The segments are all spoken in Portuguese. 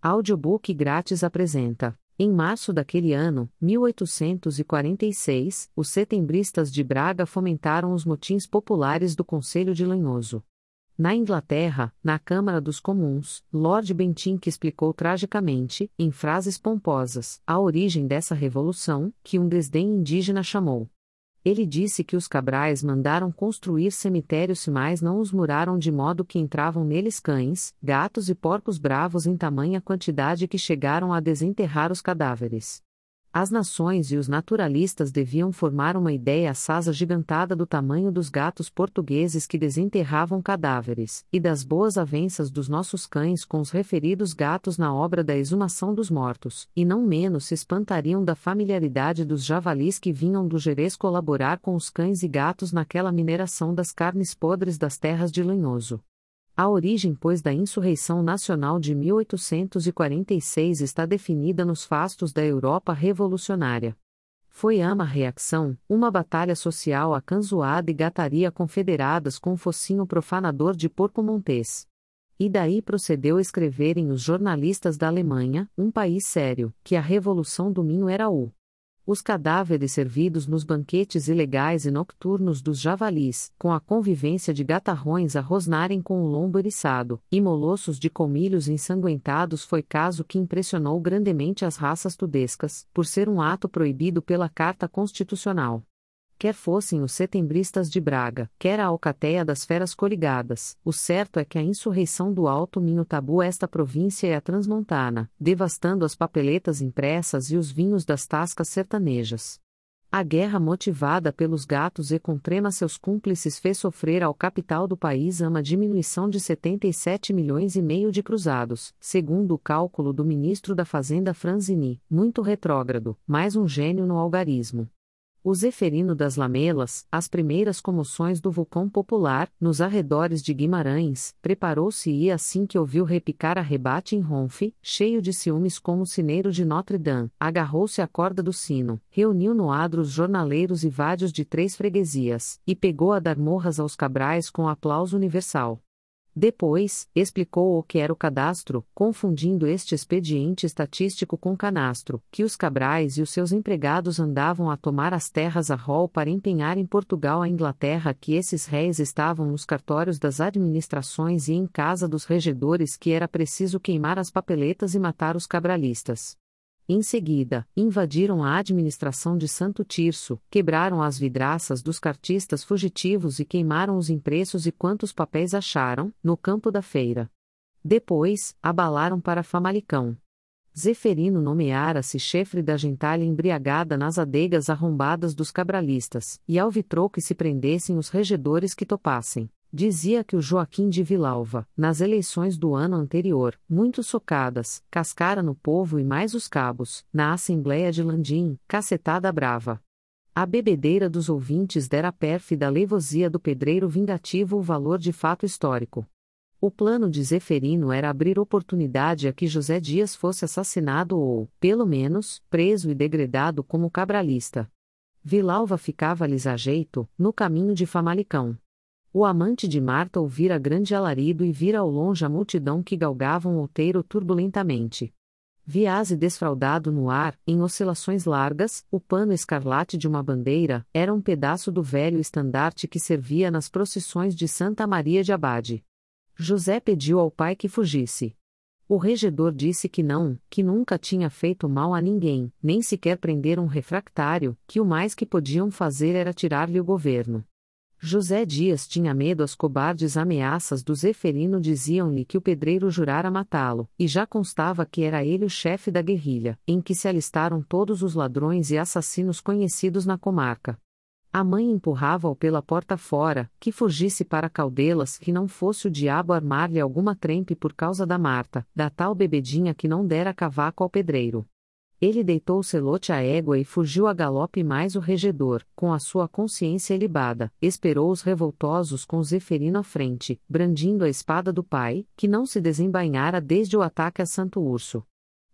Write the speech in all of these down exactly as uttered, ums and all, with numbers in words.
Audiobook grátis apresenta. Em março daquele ano, mil oitocentos e quarenta e seis, os setembristas de Braga fomentaram os motins populares do Conselho de Lanhoso. Na Inglaterra, na Câmara dos Comuns, Lord Bentinck explicou tragicamente, em frases pomposas, a origem dessa revolução, que um desdém indígena chamou. Ele disse que os Cabrais mandaram construir cemitérios mas não os muraram de modo que entravam neles cães, gatos e porcos bravos em tamanha quantidade que chegaram a desenterrar os cadáveres. As nações e os naturalistas deviam formar uma ideia assaz agigantada do tamanho dos gatos portugueses que desenterravam cadáveres, e das boas avenças dos nossos cães com os referidos gatos na obra da exumação dos mortos, e não menos se espantariam da familiaridade dos javalis que vinham do Gerês colaborar com os cães e gatos naquela mineração das carnes podres das terras de Lanhoso. A origem, pois, da insurreição nacional de mil oitocentos e quarenta e seis está definida nos fastos da Europa revolucionária. Foi ama reação, uma batalha social acanzoada e gataria confederadas com o focinho profanador de porco montés. E daí procedeu escreverem os jornalistas da Alemanha, um país sério, que a Revolução do Minho era o os cadáveres servidos nos banquetes ilegais e nocturnos dos javalis, com a convivência de gatarrões a rosnarem com o lombo eriçado, e molossos de colmilhos ensanguentados foi caso que impressionou grandemente as raças tudescas, por ser um ato proibido pela Carta Constitucional. Quer fossem os setembristas de Braga, quer a alcateia das feras coligadas, o certo é que a insurreição do Alto Minho tabu esta província e a transmontana, devastando as papeletas impressas e os vinhos das tascas sertanejas. A guerra motivada pelos gatos e com trema seus cúmplices fez sofrer ao capital do país uma diminuição de setenta e sete milhões e meio de cruzados, segundo o cálculo do ministro da Fazenda Franzini, muito retrógrado, mais um gênio no algarismo. O Zeferino das Lamelas, as primeiras comoções do vulcão popular, nos arredores de Guimarães, preparou-se e assim que ouviu repicar a rebate em Ronfe, cheio de ciúmes como o sineiro de Notre-Dame, agarrou-se à corda do sino, reuniu no adro os jornaleiros e vádios de três freguesias, e pegou a dar morras aos Cabrais com aplauso universal. Depois, explicou o que era o cadastro, confundindo este expediente estatístico com canastro, que os Cabrais e os seus empregados andavam a tomar as terras a rol para empenhar em Portugal a Inglaterra que esses réis estavam nos cartórios das administrações e em casa dos regedores que era preciso queimar as papeletas e matar os cabralistas. Em seguida, invadiram a administração de Santo Tirso, quebraram as vidraças dos cartistas fugitivos e queimaram os impressos e quantos papéis acharam, no campo da feira. Depois, abalaram para Famalicão. Zeferino nomeara-se chefe da gentalha embriagada nas adegas arrombadas dos cabralistas, e alvitrou que se prendessem os regedores que topassem. Dizia que o Joaquim de Vilalva, nas eleições do ano anterior, muito socadas, cascara no povo e mais os cabos, na Assembleia de Landim, cacetada brava. A bebedeira dos ouvintes dera a pérfida leivosia do pedreiro vingativo o valor de fato histórico. O plano de Zeferino era abrir oportunidade a que José Dias fosse assassinado ou, pelo menos, preso e degradado como cabralista. Vilalva ficava-lhes a jeito, no caminho de Famalicão. O amante de Marta ouvira grande alarido e vira ao longe a multidão que galgava um outeiro turbulentamente. Viase desfraldado no ar, em oscilações largas, o pano escarlate de uma bandeira, era um pedaço do velho estandarte que servia nas procissões de Santa Maria de Abade. José pediu ao pai que fugisse. O regedor disse que não, que nunca tinha feito mal a ninguém, nem sequer prender um refractário, que o mais que podiam fazer era tirar-lhe o governo. José Dias tinha medo as cobardes ameaças do Zeferino diziam-lhe que o pedreiro jurara matá-lo, e já constava que era ele o chefe da guerrilha, em que se alistaram todos os ladrões e assassinos conhecidos na comarca. A mãe empurrava-o pela porta fora, que fugisse para Caldelas, que não fosse o diabo armar-lhe alguma trempe por causa da Marta, da tal bebedinha que não dera cavaco ao pedreiro. Ele deitou o celote à égua e fugiu a galope mais o regedor, com a sua consciência ilibada, esperou os revoltosos com Zeferino à frente, brandindo a espada do pai, que não se desembainhara desde o ataque a Santo Urso.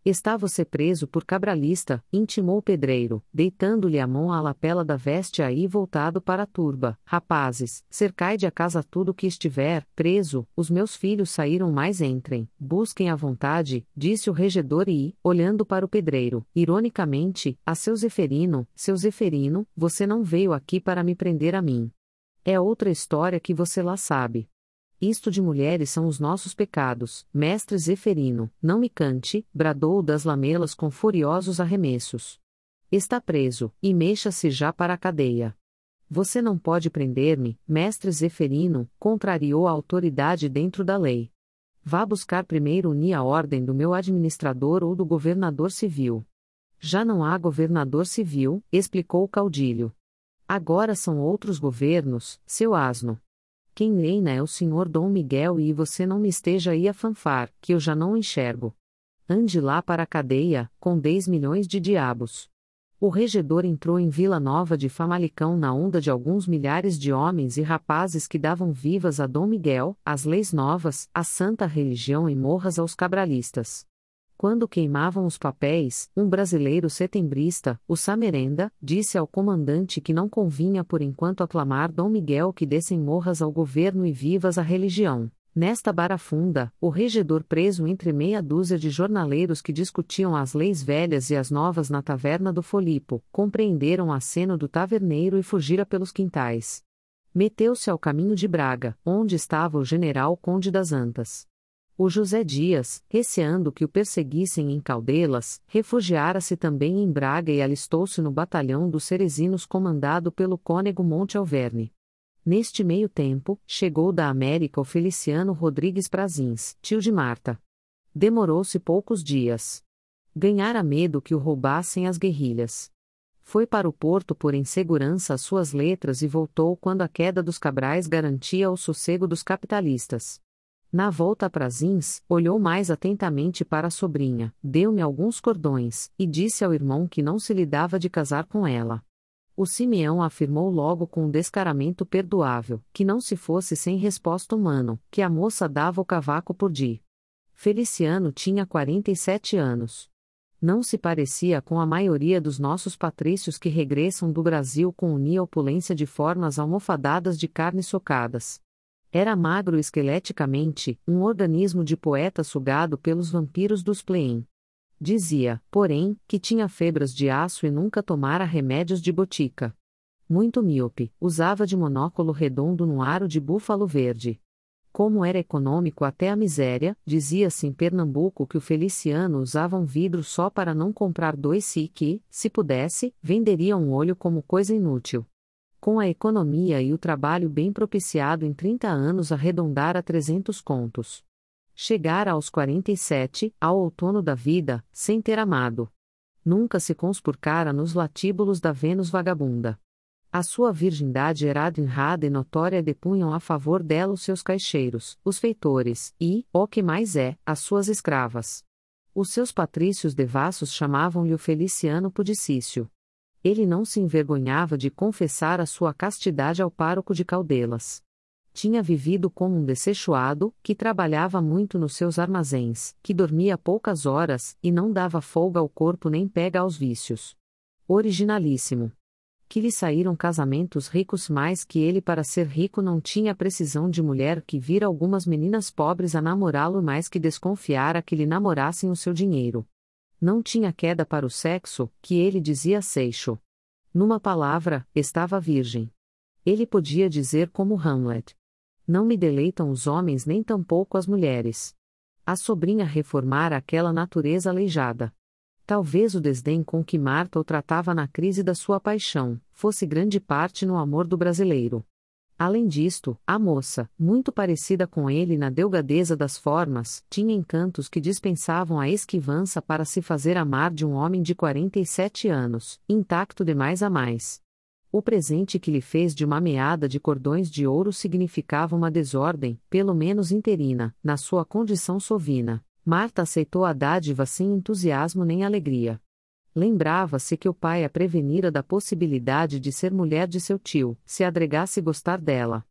Está você preso por cabralista, intimou o pedreiro, deitando-lhe a mão à lapela da veste aí voltado para a turba. Rapazes, cercai de a casa tudo o que estiver preso, os meus filhos saíram mais entrem, busquem à vontade, disse o regedor e, olhando para o pedreiro, ironicamente, a seu Zeferino, seu Zeferino, você não veio aqui para me prender a mim. É outra história que você lá sabe. Isto de mulheres são os nossos pecados, mestre Zeferino, não me cante, bradou das lamelas com furiosos arremessos. Está preso, e mexa-se já para a cadeia. Você não pode prender-me, mestre Zeferino, contrariou a autoridade dentro da lei. Vá buscar primeiro unir a ordem do meu administrador ou do governador civil. Já não há governador civil, explicou o caudilho. Agora são outros governos, seu asno. Quem reina é o senhor Dom Miguel e você não me esteja aí a fanfar, que eu já não enxergo. Ande lá para a cadeia, com dez milhões de diabos. O regedor entrou em Vila Nova de Famalicão na onda de alguns milhares de homens e rapazes que davam vivas a Dom Miguel, às leis novas, à santa religião e morras aos cabralistas. Quando queimavam os papéis, um brasileiro setembrista, o Samerenda, disse ao comandante que não convinha por enquanto aclamar Dom Miguel que dessem morras ao governo e vivas à religião. Nesta barafunda, o regedor preso entre meia dúzia de jornaleiros que discutiam as leis velhas e as novas na taverna do Folipo, compreenderam o aceno do taverneiro e fugira pelos quintais. Meteu-se ao caminho de Braga, onde estava o general Conde das Antas. O José Dias, receando que o perseguissem em Caldelas, refugiara-se também em Braga e alistou-se no batalhão dos Cerezinos comandado pelo cônego Monte Alverne. Neste meio tempo, chegou da América o Feliciano Rodrigues Prazins, tio de Marta. Demorou-se poucos dias. Ganhara medo que o roubassem as guerrilhas. Foi para o porto por insegurança as suas letras e voltou quando a queda dos Cabrais garantia o sossego dos capitalistas. Na volta a Prazins, olhou mais atentamente para a sobrinha, deu-me alguns cordões, e disse ao irmão que não se lhe dava de casar com ela. O Simeão afirmou logo com um descaramento perdoável, que não se fosse sem resposta humano, que a moça dava o cavaco por di. Feliciano tinha quarenta e sete anos. Não se parecia com a maioria dos nossos patrícios que regressam do Brasil com unia opulência de formas almofadadas de carnes socadas. Era magro esqueleticamente, um organismo de poeta sugado pelos vampiros dos Plein. Dizia, porém, que tinha febras de aço e nunca tomara remédios de botica. Muito míope, usava de monóculo redondo no aro de búfalo verde. Como era econômico até a miséria, dizia-se em Pernambuco que o Feliciano usava um vidro só para não comprar dois e que, se pudesse, venderia um olho como coisa inútil. Com a economia e o trabalho bem propiciado em trinta anos arredondara trezentos contos. Chegara aos quarenta e sete, ao outono da vida, sem ter amado. Nunca se conspurcara nos latíbulos da Vênus vagabunda. A sua virgindade era admirada e notória depunham a favor dela os seus caixeiros, os feitores, e, o que mais é, as suas escravas. Os seus patrícios devassos chamavam-lhe o Feliciano Pudicício. Ele não se envergonhava de confessar a sua castidade ao pároco de Caldelas. Tinha vivido como um dessechoado, que trabalhava muito nos seus armazéns, que dormia poucas horas, e não dava folga ao corpo nem pega aos vícios. Originalíssimo. Que lhe saíram casamentos ricos mais que ele para ser rico não tinha precisão de mulher que vira algumas meninas pobres a namorá-lo mais que desconfiara que lhe namorassem o seu dinheiro. Não tinha queda para o sexo, que ele dizia seixo. Numa palavra, estava virgem. Ele podia dizer como Hamlet: não me deleitam os homens nem tampouco as mulheres. A sobrinha reformara aquela natureza aleijada. Talvez o desdém com que Marta o tratava na crise da sua paixão, fosse grande parte no amor do brasileiro. Além disto, a moça, muito parecida com ele na delgadeza das formas, tinha encantos que dispensavam a esquivança para se fazer amar de um homem de quarenta e sete anos, intacto de mais a mais. O presente que lhe fez de uma meada de cordões de ouro significava uma desordem, pelo menos interina, na sua condição sovina. Marta aceitou a dádiva sem entusiasmo nem alegria. Lembrava-se que o pai a prevenira da possibilidade de ser mulher de seu tio, se adregasse gostar dela.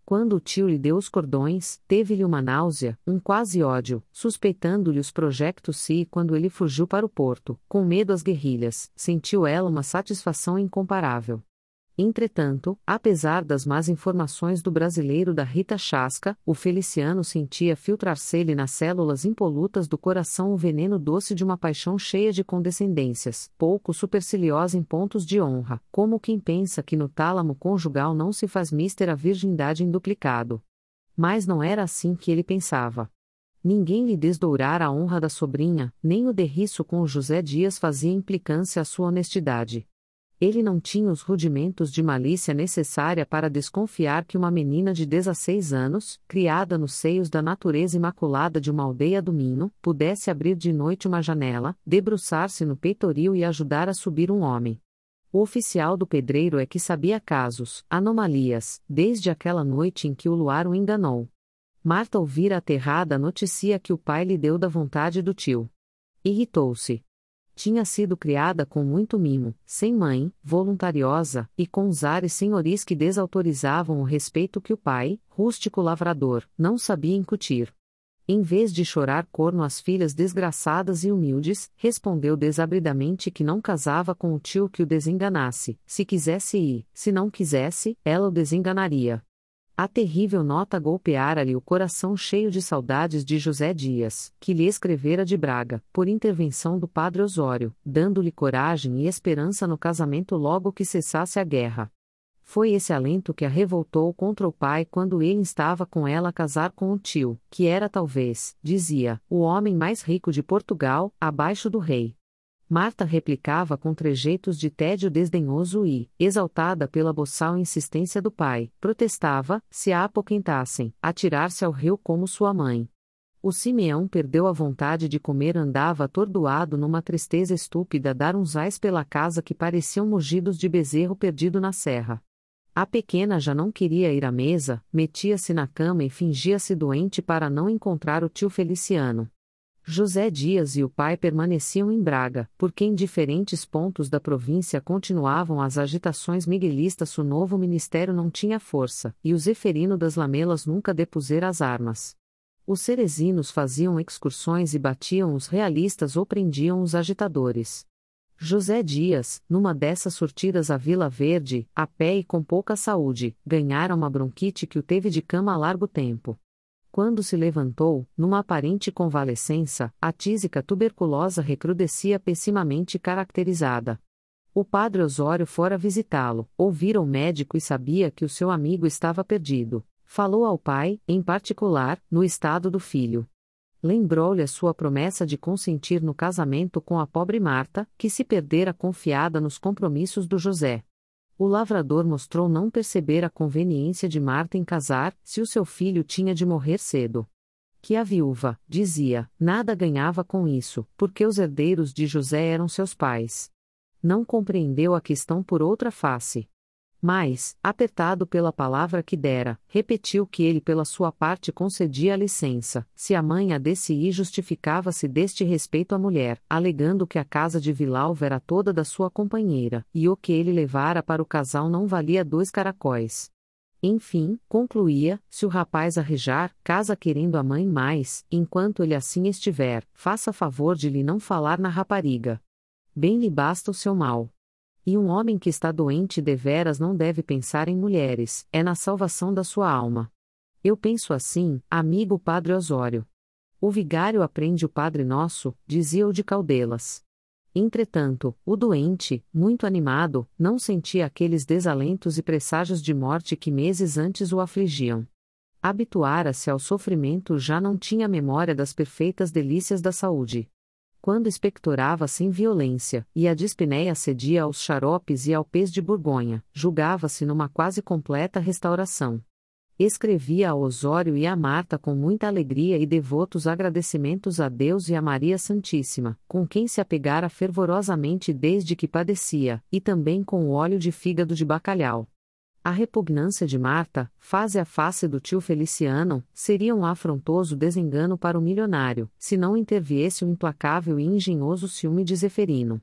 Quando o tio lhe deu os cordões, teve-lhe uma náusea, um quase ódio, suspeitando-lhe os projectos se e quando ele fugiu para o porto, com medo às guerrilhas, sentiu ela uma satisfação incomparável. Entretanto, apesar das más informações do brasileiro da Rita Chasca, o Feliciano sentia filtrar-se-lhe nas células impolutas do coração o veneno doce de uma paixão cheia de condescendências, pouco superciliosa em pontos de honra, como quem pensa que no tálamo conjugal não se faz mister a virgindade em duplicado. Mas não era assim que ele pensava. Ninguém lhe desdourara a honra da sobrinha, nem o derriço com o José Dias fazia implicância à sua honestidade. Ele não tinha os rudimentos de malícia necessária para desconfiar que uma menina de dezesseis anos, criada nos seios da natureza imaculada de uma aldeia do Minho, pudesse abrir de noite uma janela, debruçar-se no peitoril e ajudar a subir um homem. O oficial do pedreiro é que sabia casos, anomalias, desde aquela noite em que o luar o enganou. Marta ouvira aterrada a notícia que o pai lhe deu da vontade do tio. Irritou-se. Tinha sido criada com muito mimo, sem mãe, voluntariosa, e com os ares senhoris que desautorizavam o respeito que o pai, rústico lavrador, não sabia incutir. Em vez de chorar corno às filhas desgraçadas e humildes, respondeu desabridamente que não casava com o tio que o desenganasse, se quisesse ir, se não quisesse, ela o desenganaria. A terrível nota golpeara-lhe o coração cheio de saudades de José Dias, que lhe escrevera de Braga, por intervenção do padre Osório, dando-lhe coragem e esperança no casamento logo que cessasse a guerra. Foi esse alento que a revoltou contra o pai quando ele estava com ela a casar com o tio, que era talvez, dizia, o homem mais rico de Portugal, abaixo do rei. Marta replicava com trejeitos de tédio desdenhoso e, exaltada pela boçal insistência do pai, protestava, se a apoquentassem, atirar-se ao rio como sua mãe. O Simeão perdeu a vontade de comer, andava atordoado numa tristeza estúpida a dar uns ais pela casa que pareciam mugidos de bezerro perdido na serra. A pequena já não queria ir à mesa, metia-se na cama e fingia-se doente para não encontrar o tio Feliciano. José Dias e o pai permaneciam em Braga, porque em diferentes pontos da província continuavam as agitações miguelistas. O novo ministério não tinha força, e o Zeferino das Lamelas nunca depusera as armas. Os cerezinos faziam excursões e batiam os realistas ou prendiam os agitadores. José Dias, numa dessas sortidas à Vila Verde, a pé e com pouca saúde, ganhara uma bronquite que o teve de cama a largo tempo. Quando se levantou, numa aparente convalescença, a tísica tuberculosa recrudescia pessimamente caracterizada. O padre Osório fora visitá-lo, ouvira o médico e sabia que o seu amigo estava perdido. Falou ao pai, em particular, no estado do filho. Lembrou-lhe a sua promessa de consentir no casamento com a pobre Marta, que se perdera confiada nos compromissos do José. O lavrador mostrou não perceber a conveniência de Marta em casar, se o seu filho tinha de morrer cedo. Que a viúva, dizia, nada ganhava com isso, porque os herdeiros de José eram seus pais. Não compreendeu a questão por outra face. Mas, apertado pela palavra que dera, repetiu que ele pela sua parte concedia a licença, se a mãe a desse ir justificava-se deste respeito à mulher, alegando que a casa de Vilalva era toda da sua companheira, e o que ele levara para o casal não valia dois caracóis. Enfim, concluía, se o rapaz arrejar, casa querendo a mãe mais, enquanto ele assim estiver, faça favor de lhe não falar na rapariga. Bem lhe basta o seu mal. E um homem que está doente deveras não deve pensar em mulheres, é na salvação da sua alma. Eu penso assim, amigo padre Osório. O vigário aprende o Padre Nosso, dizia o de Caldelas. Entretanto, o doente, muito animado, não sentia aqueles desalentos e presságios de morte que meses antes o afligiam. Habituara-se ao sofrimento, já não tinha memória das perfeitas delícias da saúde. Quando expectorava sem violência, e a dispneia cedia aos xaropes e ao pez de Borgonha, julgava-se numa quase completa restauração. Escrevia a Osório e a Marta com muita alegria e devotos agradecimentos a Deus e a Maria Santíssima, com quem se apegara fervorosamente desde que padecia, e também com o óleo de fígado de bacalhau. A repugnância de Marta, face a face do tio Feliciano, seria um afrontoso desengano para o milionário, se não interviesse o implacável e engenhoso ciúme de Zeferino.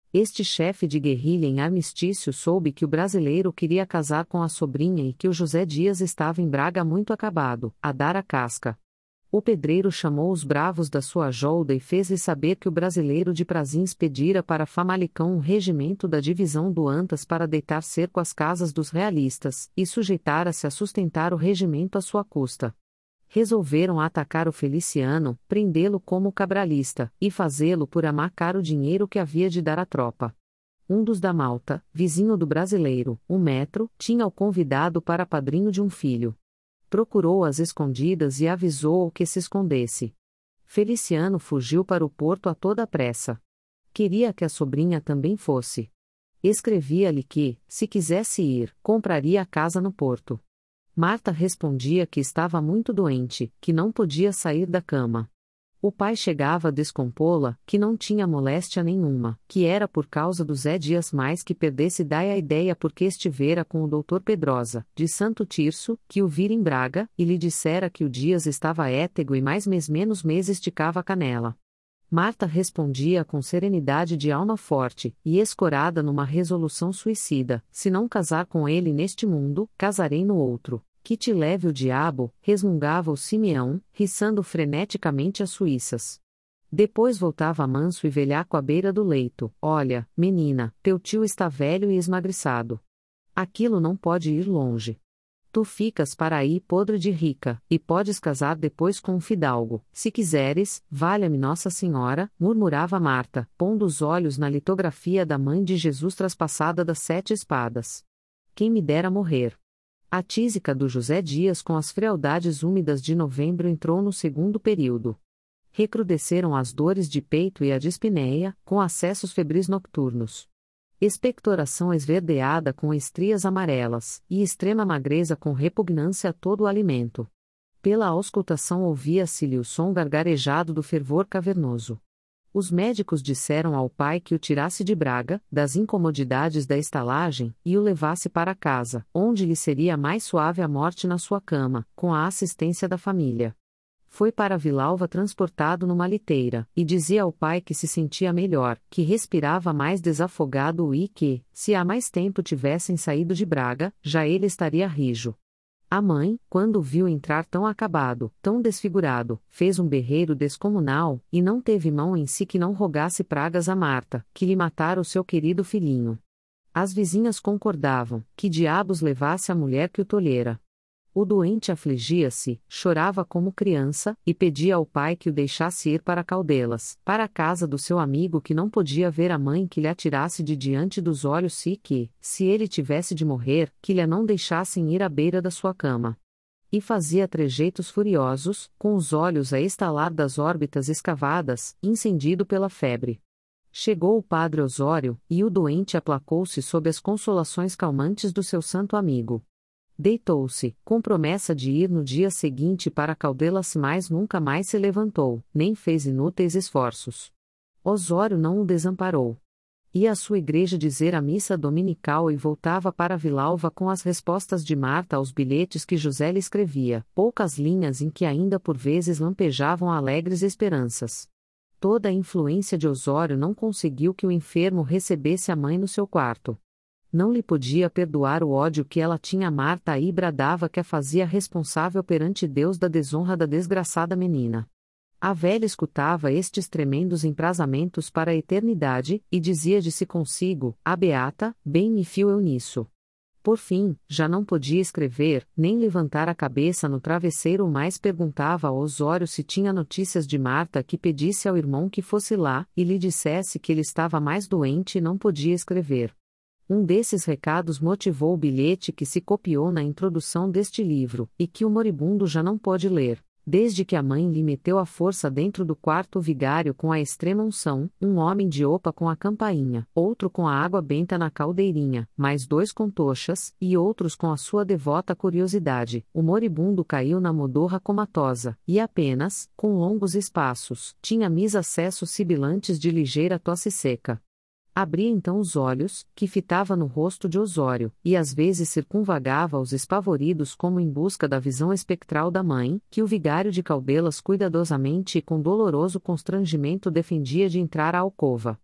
Este chefe de guerrilha em armistício soube que o brasileiro queria casar com a sobrinha e que o José Dias estava em Braga muito acabado, a dar a casca. O pedreiro chamou os bravos da sua jolda e fez-lhes saber que o brasileiro de Prazins pedira para Famalicão um regimento da divisão do Antas para deitar cerco às casas dos realistas, e sujeitara-se a sustentar o regimento à sua custa. Resolveram atacar o Feliciano, prendê-lo como cabralista, e fazê-lo por amacar o dinheiro que havia de dar à tropa. Um dos da Malta, vizinho do brasileiro, o metro, tinha-o convidado para padrinho de um filho. Procurou às escondidas e avisou-o que se escondesse. Feliciano fugiu para o porto a toda pressa. Queria que a sobrinha também fosse. Escrevia-lhe que, se quisesse ir, compraria a casa no porto. Marta respondia que estava muito doente, que não podia sair da cama. O pai chegava a descompô-la, que não tinha moléstia nenhuma, que era por causa do Zé Dias mais que perdesse daí a ideia porque estivera com o doutor Pedrosa, de Santo Tirso, que o vira em Braga, e lhe dissera que o Dias estava étego e mais mês menos mês esticava a canela. Marta respondia com serenidade de alma forte, e escorada numa resolução suicida: se não casar com ele neste mundo, casarei no outro. Que te leve o diabo, resmungava o Simeão, riçando freneticamente as suíças. Depois voltava manso e velhaco à beira do leito: olha, menina, teu tio está velho e esmagriçado. Aquilo não pode ir longe. Tu ficas para aí podre de rica, e podes casar depois com um fidalgo, se quiseres, valha-me Nossa Senhora, murmurava Marta, pondo os olhos na litografia da mãe de Jesus traspassada das sete espadas. Quem me dera morrer. A tísica do José Dias com as frialdades úmidas de novembro entrou no segundo período. Recrudesceram as dores de peito e a dispneia, com acessos febris nocturnos. Expectoração esverdeada com estrias amarelas, e extrema magreza com repugnância a todo o alimento. Pela auscultação ouvia-se-lhe o som gargarejado do fervor cavernoso. Os médicos disseram ao pai que o tirasse de Braga, das incomodidades da estalagem, e o levasse para casa, onde lhe seria mais suave a morte na sua cama, com a assistência da família. Foi para Vilalva transportado numa liteira, e dizia ao pai que se sentia melhor, que respirava mais desafogado e que, se há mais tempo tivessem saído de Braga, já ele estaria rijo. A mãe, quando o viu entrar tão acabado, tão desfigurado, fez um berreiro descomunal, e não teve mão em si que não rogasse pragas a Marta, que lhe matara o seu querido filhinho. As vizinhas concordavam, que diabos levasse a mulher que o tolhera. O doente afligia-se, chorava como criança, e pedia ao pai que o deixasse ir para Caldelas, para a casa do seu amigo que não podia ver a mãe que lhe atirasse de diante dos olhos e que, se ele tivesse de morrer, que lhe não deixassem ir à beira da sua cama. E fazia trejeitos furiosos, com os olhos a estalar das órbitas escavadas, incendido pela febre. Chegou o padre Osório, e o doente aplacou-se sob as consolações calmantes do seu santo amigo. Deitou-se, com promessa de ir no dia seguinte para Caldelas, mas nunca mais se levantou, nem fez inúteis esforços. Osório não o desamparou. Ia à sua igreja dizer a missa dominical e voltava para Vilalva com as respostas de Marta aos bilhetes que José lhe escrevia, poucas linhas em que ainda por vezes lampejavam alegres esperanças. Toda a influência de Osório não conseguiu que o enfermo recebesse a mãe no seu quarto. Não lhe podia perdoar o ódio que ela tinha a Marta e bradava que a fazia responsável perante Deus da desonra da desgraçada menina. A velha escutava estes tremendos emprazamentos para a eternidade, e dizia de si consigo: a beata, bem me fio eu nisso. Por fim, já não podia escrever, nem levantar a cabeça no travesseiro, mais perguntava a Osório se tinha notícias de Marta, que pedisse ao irmão que fosse lá, e lhe dissesse que ele estava mais doente e não podia escrever. Um desses recados motivou o bilhete que se copiou na introdução deste livro, e que o moribundo já não pôde ler, desde que a mãe lhe meteu à força dentro do quarto o vigário com a extrema unção, um homem de opa com a campainha, outro com a água benta na caldeirinha, mais dois com tochas, e outros com a sua devota curiosidade. O moribundo caiu na modorra comatosa, e apenas, com longos espaços, tinha mis acessos sibilantes de ligeira tosse seca. Abria então os olhos, que fitava no rosto de Osório, e às vezes circunvagava-os espavoridos como em busca da visão espectral da mãe, que o vigário de Caldelas cuidadosamente e com doloroso constrangimento defendia de entrar à alcova.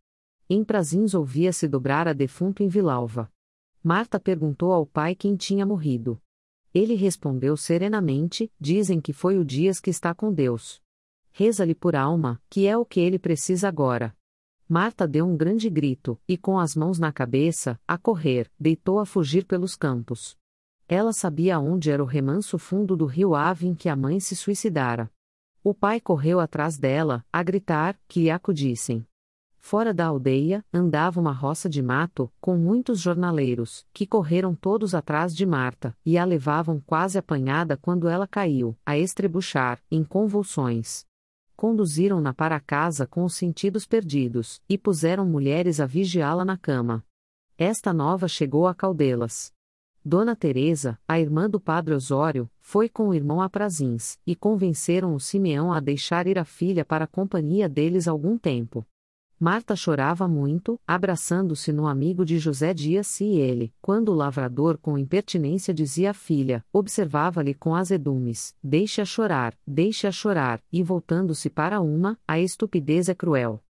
Em Prazins ouvia-se dobrar a defunto em Vilalva. Marta perguntou ao pai quem tinha morrido. Ele respondeu serenamente: dizem que foi o Dias que está com Deus. Reza-lhe por alma, que é o que ele precisa agora. Marta deu um grande grito, e com as mãos na cabeça, a correr, deitou a fugir pelos campos. Ela sabia onde era o remanso fundo do rio Ave em que a mãe se suicidara. O pai correu atrás dela, a gritar, que lhe acudissem. Fora da aldeia, andava uma roça de mato, com muitos jornaleiros, que correram todos atrás de Marta, e a levavam quase apanhada quando ela caiu, a estrebuchar, em convulsões. Conduziram-na para casa com os sentidos perdidos, e puseram mulheres a vigiá-la na cama. Esta nova chegou a Caldelas. Dona Teresa, a irmã do padre Osório, foi com o irmão a Prazins, e convenceram o Simeão a deixar ir a filha para a companhia deles algum tempo. Marta chorava muito, abraçando-se no amigo de José Dias, e ele, quando o lavrador com impertinência dizia à filha, observava-lhe com azedumes: deixe-a chorar, deixe-a chorar, e voltando-se para uma, a estupidez é cruel.